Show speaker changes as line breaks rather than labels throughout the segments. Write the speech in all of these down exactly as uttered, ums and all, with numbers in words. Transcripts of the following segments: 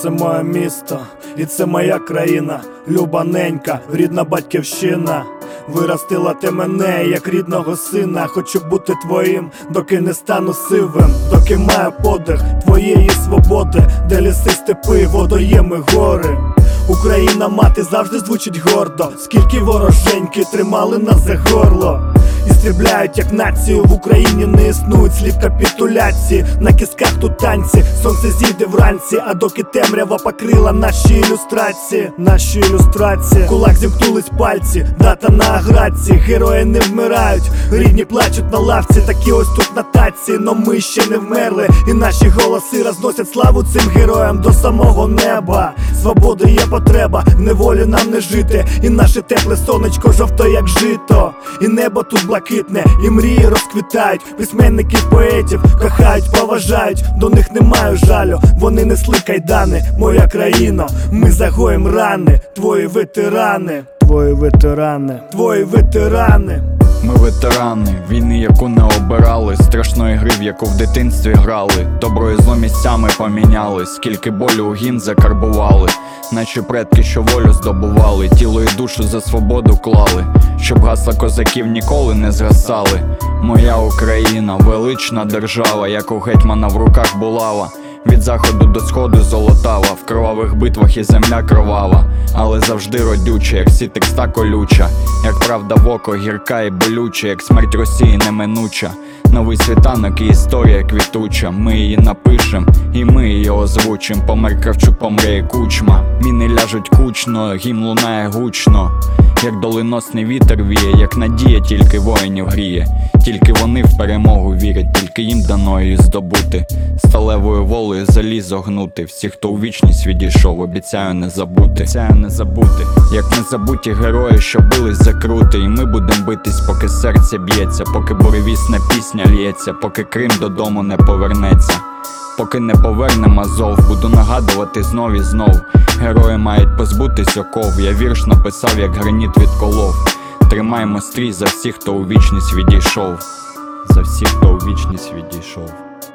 це моє місто, і це моя країна, люба ненька, рідна батьківщина. Виростила ти мене, як рідного сина. Хочу бути твоїм, доки не стану сивим, доки маю подих твоєї свободи, де ліси, степи, водоєми, гори. Україна мати завжди звучить гордо, скільки вороженьки тримали нас за горло. І стрібляють як націю, в Україні не існують слів капітуляції. На кісках тут танці, сонце зійде вранці, а доки темрява покрила наші ілюстрації. Наші ілюстрації, кулак зімкнулись пальці, дата на аграці. Герої не вмирають, рідні плачуть на лавці. Такі ось тут нотації, но ми ще не вмерли. І наші голоси розносять славу цим героям до самого неба. Свободи є потреба, в неволі нам не жити. І наше тепле сонечко жовто як жито. І небо тут блакитне, і мрії розквітають. Письменників, поетів кохають, поважають. До них не маю жалю, вони несли кайдани. Моя країно, ми загоїм рани. Твої ветерани, твої ветерани, твої ветерани.
Ми ветерани війни, яку не обирали, страшної гри, в яку в дитинстві грали. Добро і зло місцями поміняли, скільки болю у гімн закарбували. Наші предки, що волю здобували, тіло і душу за свободу клали, щоб гасла козаків ніколи не згасали. Моя Україна, велична держава, як у гетьмана в руках булава. Від заходу до сходу золотава, в кровавих битвах і земля кровава, але завжди родюча, як сітик ста колюча, як правда в око гірка і болюча, як смерть Росії неминуча. Новий світанок і історія квітуча, ми її напишем і ми її озвучим. Помер Кравчук, помре і Кучма, міни ляжуть кучно, гімн лунає гучно, як доленосний вітер віє, як надія тільки воїнів гріє. Тільки вони в перемогу вірять, тільки їм дано її здобути. Сталевою волею залізо гнути. Всі, хто у вічність відійшов, обіцяю не забути. Обіцяю не забути, як незабуті герої, що бились за крути. І ми будем битись, поки серце б'ється, поки буревісна пісня лється, поки Крим додому не повернеться. Поки не повернем Азов, буду нагадувати знов і знов. Герої мають позбутись оков. Я вірш написав, як граніт відколов. Тримаємо стрій за всіх, хто у вічність відійшов. За всіх, хто у вічність відійшов.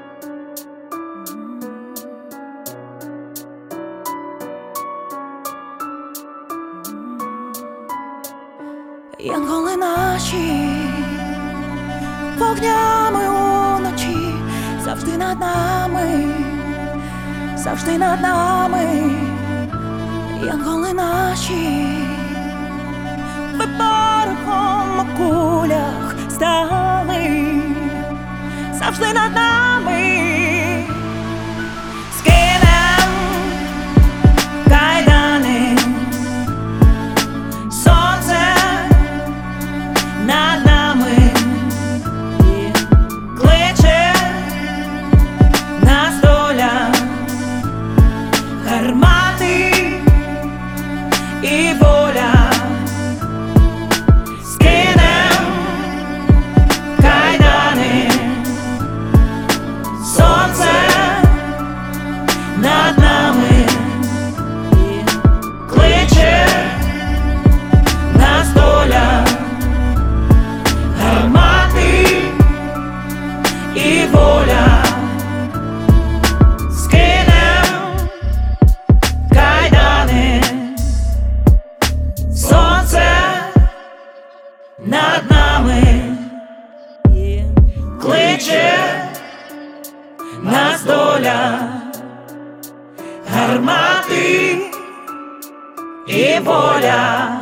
Янголи наші, вогнями уночі, завжди над нами, завжди над нами. Янголи наші, ви порохом у кулях стали, завжди над нами. Скинем кайдани, сонце над нами кличе нас доля, гармати і воля. Скинем кайдани, сонце над нами кличе нас доля, гармати і воля. Скинем кайдани, сонце над нами кличе нас доля, гармати і воля.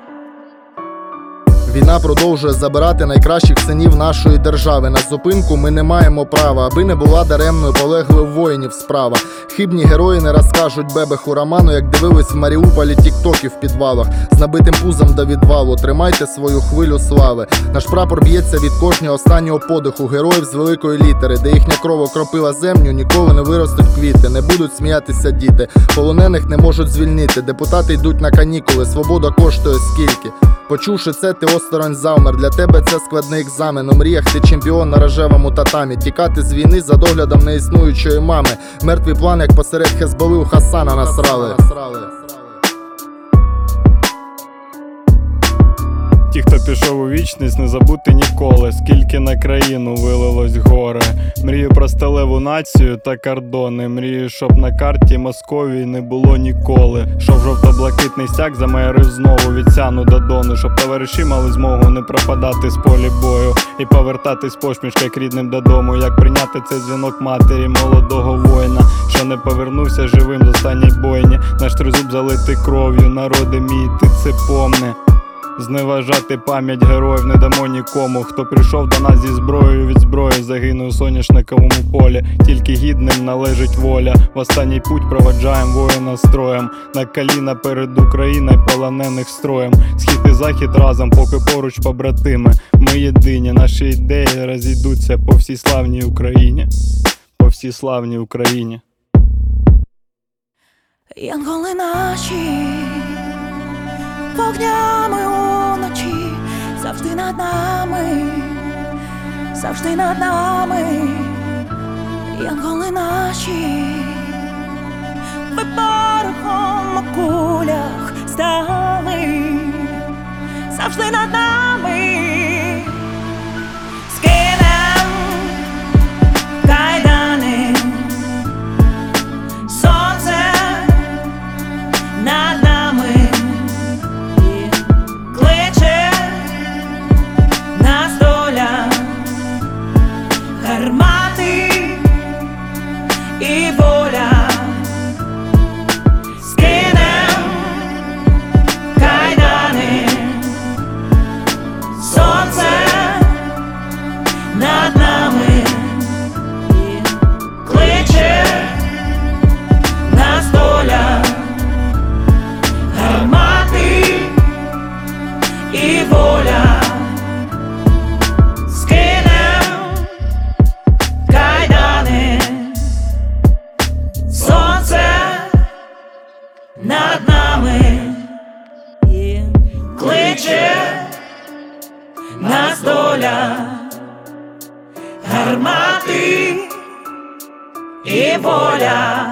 Війна продовжує забирати найкращих синів нашої держави. На зупинку ми не маємо права, аби не була даремною полеглих воїнів справа. Хибні герої не розкажуть бебеху роману, як дивились в Маріуполі тіктоки в підвалах. З набитим пузом до відвалу, тримайте свою хвилю слави. Наш прапор б'ється від кожного останнього подиху героїв з великої літери, де їхня кров окропила землю, ніколи не виростуть квіти, не будуть сміятися діти. Полонених не можуть звільнити, депутати йдуть на канікули, свобода коштує скільки. Почувши це, ти осторонь завмер. Для тебе це складний екзамен. У мріях ти чемпіон на рожевому татамі. Тікати з війни за доглядом неіснуючої мами. Мертвий план, як посеред Хезболи у Хасана насрали.
Ті,
Хто пішов у вічність, не забути ніколи, скільки на країну вилилось горе. Мрію про сталеву націю та кордони. Мрію, щоб на карті Московії не було ніколи. Щоб жовто-блакитний стяг замайорив знову від Сяну до Дону. Щоб товариші мали змогу не пропадати з полі бою і повертатись посмішка к рідним додому. Як прийняти цей дзвінок матері молодого воїна, що не повернувся живим з останній бойні. Наш тризуб залитий кров'ю, народи мій, ти це помни. Зневажати пам'ять героїв не дамо нікому. Хто прийшов до нас зі зброєю, від зброї загинув у соняшниковому полі. Тільки гідним належить воля. В останній путь проваджаєм воїна строєм. На коліна перед Україною полонених строєм. Схід і захід разом, поки поруч побратими. Ми єдині, наші ідеї розійдуться по всій славній Україні. По всій славній Україні.
Янголи наші вогнями уночі, завжди над нами, завжди над нами. Янголи наші ви порохом у кулях стали, завжди над нами. Скинем кайдани, сонце над нами кличе нас доля, гармати і воля. Скинем кайдани, сонце над нами кличе нас доля, гармати і воля. Скинем кайдани, сонце над нами кличе нас доля, гармати і воля.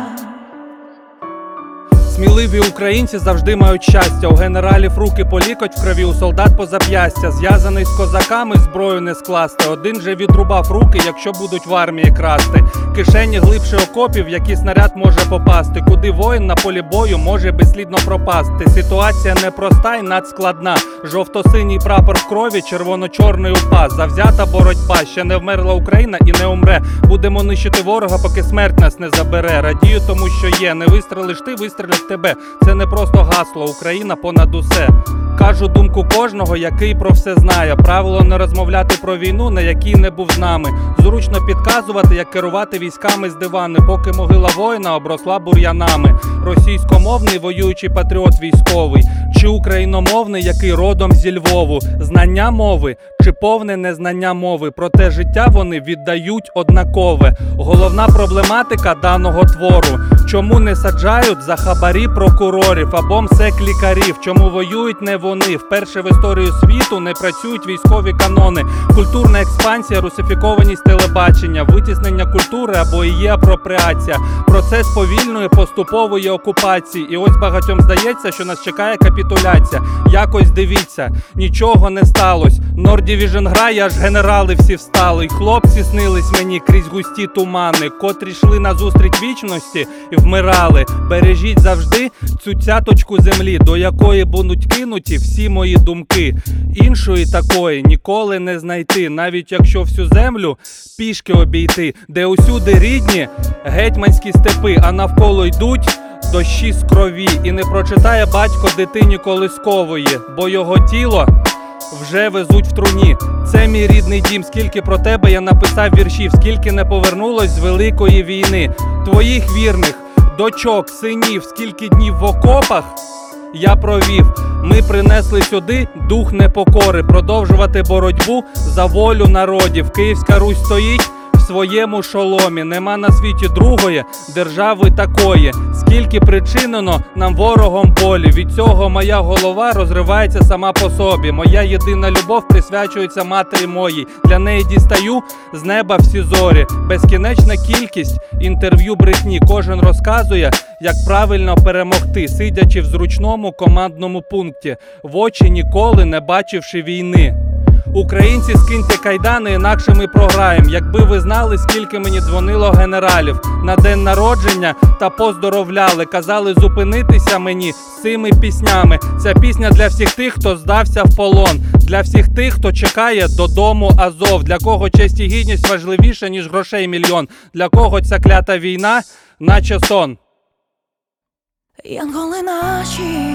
Сміливі українці завжди мають щастя. У генералів руки по лікоть в крові, у солдат по зап'ястя. Зв'язаний з козаками, зброю не скласти. Один же відрубав руки, якщо будуть в армії красти. Кишені глибше окопів, в які снаряд може попасти. Куди воїн на полі бою може безслідно пропасти. Ситуація непроста і надскладна. Жовто-синій прапор в крові, червоно-чорний упас. Завзята боротьба, ще не вмерла Україна і не умре. Будемо нищити ворога, поки смерть нас не забере. Радію тому, що є. Не вистрелиш ти, вистрелять тебе. Це не просто гасло, Україна понад усе. Кажу думку кожного, який про все знає. Правило не розмовляти про війну, на якій не був з нами. Зручно підказувати, як керувати військами з дивани, поки могила воїна обросла бур'янами. Російськомовний воюючий патріот військовий, чи україномовний, який родом зі Львову. Знання мови, чи повне незнання мови. Проте життя вони віддають однакове. Головна проблематика даного твору. Чому не саджають за хабарі прокурорів або МСЕК лікарів? Чому воюють не вони? Вперше в історію світу не працюють військові канони. Культурна експансія, русифікованість телебачення, витіснення культури або її апропріація. Процес повільної поступової окупації. І ось багатьом здається, що нас чекає капітуляція. Якось дивіться, нічого не сталося. Нордівіжн грає, аж генерали всі встали. І хлопці снились мені крізь густі тумани, котрі йшли назустріч вічності і вмирали. Бережіть завжди цю цяточку землі, до якої будуть кинуті всі мої думки. Іншої такої ніколи не знайти, навіть якщо всю землю пішки обійти, де усюди рідні гетьманські степи, а навколо йдуть дощі з крові. І не прочитає батько дитині колискової, бо його тіло вже везуть в труні. Це мій рідний дім, скільки про тебе я написав віршів, скільки не повернулось з великої війни. Твоїх вірних дочок, синів, скільки днів в окопах я провів. Ми принесли сюди дух непокори, продовжувати боротьбу за волю народів. Київська Русь стоїть, своєму шоломі. Нема на світі другої держави такої. Скільки причинено нам ворогом болі. Від цього моя голова розривається сама по собі. Моя єдина любов присвячується матері моїй. Для неї дістаю з неба всі зорі. Безкінечна кількість інтерв'ю брехні. Кожен розказує, як правильно перемогти, сидячи в зручному командному пункті, в очі ніколи не бачивши війни. Українці, скиньте кайдани, інакше ми програєм. Якби ви знали, скільки мені дзвонило генералів на день народження та поздоровляли. Казали зупинитися мені з цими піснями. Ця пісня для всіх тих, хто здався в полон. Для всіх тих, хто чекає додому Азов. Для кого честь і гідність важливіша, ніж грошей мільйон. Для кого ця клята війна, наче сон.
Янголи наші,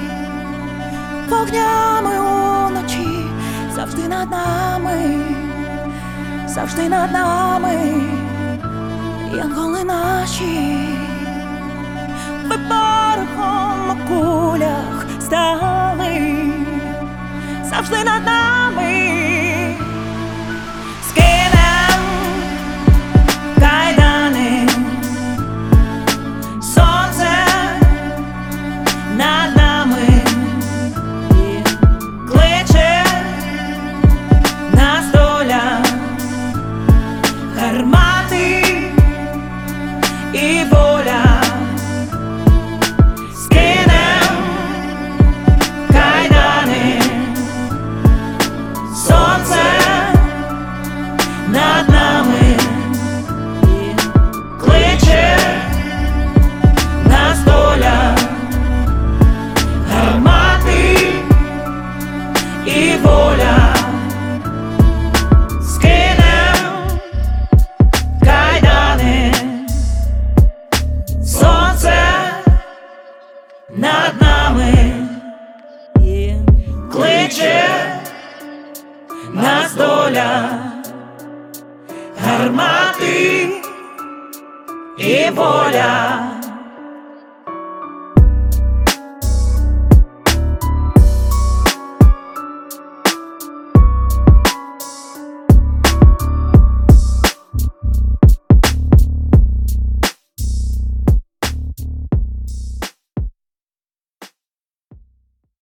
вогнями уночі, завжди над нами, завжди над нами. Янголи наші, ви порохом у кулях стали, завжди над нами. Скинем кайдани, сонце над нами кличе нас доля, гармати і воля. Скинем кайдани, сонце над нами кличе нас доля, гармати і воля. Скинем кайдани, сонце над нами кличе нас доля, гармати і воля.